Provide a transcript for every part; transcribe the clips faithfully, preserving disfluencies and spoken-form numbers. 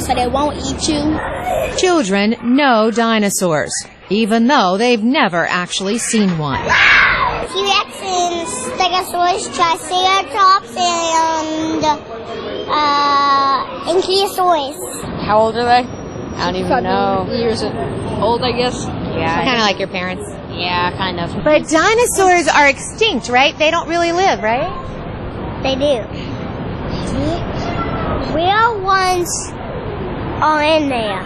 so they won't eat you. Children know dinosaurs, even though they've never actually seen one. T-Rex and Stegosaurus, Triceratops, and uh, Ankylosaurus. How old are they? I don't even know. Years old, I guess. Yeah. Kind of like your parents. Yeah, kind of. But dinosaurs are extinct, right? They don't really live, right? They do. Real ones are in there.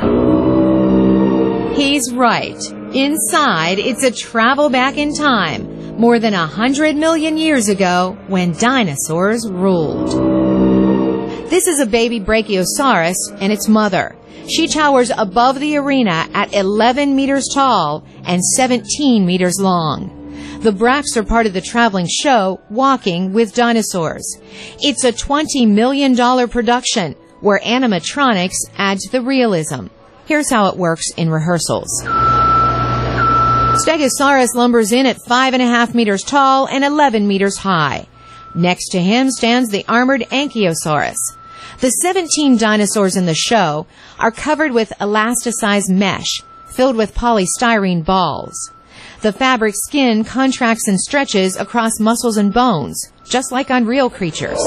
He's right. Inside, it's a travel back in time, more than a hundred million years ago, when dinosaurs ruled. This is a baby Brachiosaurus and its mother. She towers above the arena at eleven meters tall and seventeen meters long. The Brax are part of the traveling show, Walking with Dinosaurs. It's a twenty million dollars production where animatronics add to the realism. Here's how it works in rehearsals. Stegosaurus lumbers in at five and a half meters tall and eleven meters high. Next to him stands the armored Ankylosaurus. The seventeen dinosaurs in the show are covered with elasticized mesh filled with polystyrene balls. The fabric skin contracts and stretches across muscles and bones, just like on real creatures.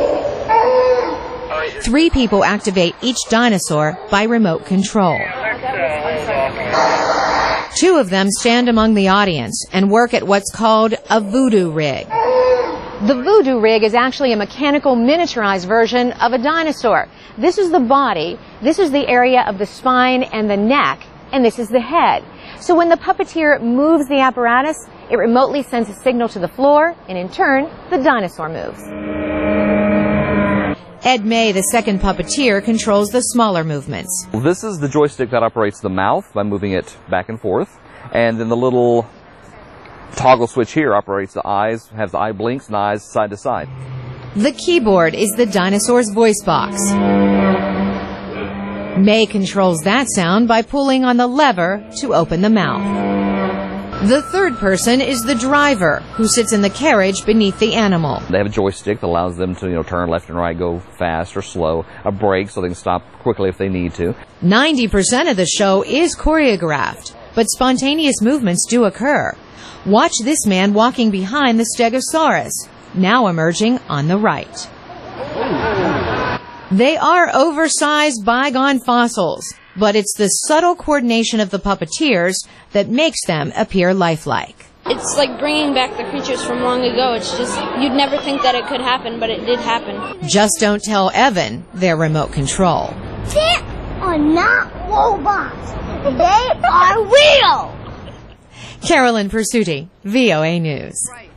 Three people activate each dinosaur by remote control. Two of them stand among the audience and work at what's called a voodoo rig. The voodoo rig is actually a mechanical miniaturized version of a dinosaur. This is the body, this is the area of the spine and the neck, and this is the head. So when the puppeteer moves the apparatus, it remotely sends a signal to the floor, and in turn, the dinosaur moves. Ed May, the second puppeteer, controls the smaller movements. This is the joystick that operates the mouth by moving it back and forth, and then the little toggle switch here operates the eyes, has the eye blinks and eyes side to side. The keyboard is the dinosaur's voice box. May controls that sound by pulling on the lever to open the mouth. The third person is the driver, who sits in the carriage beneath the animal. They have a joystick that allows them to, you know, turn left and right, go fast or slow, a brake so they can stop quickly if they need to. ninety percent of the show is choreographed, but spontaneous movements do occur. Watch this man walking behind the Stegosaurus, now emerging on the right. They are oversized bygone fossils, but it's the subtle coordination of the puppeteers that makes them appear lifelike. It's like bringing back the creatures from long ago. It's just, you'd never think that it could happen, but it did happen. Just don't tell Evan their remote control. They are not robots. They are real. Carolyn Pursuti, V O A News.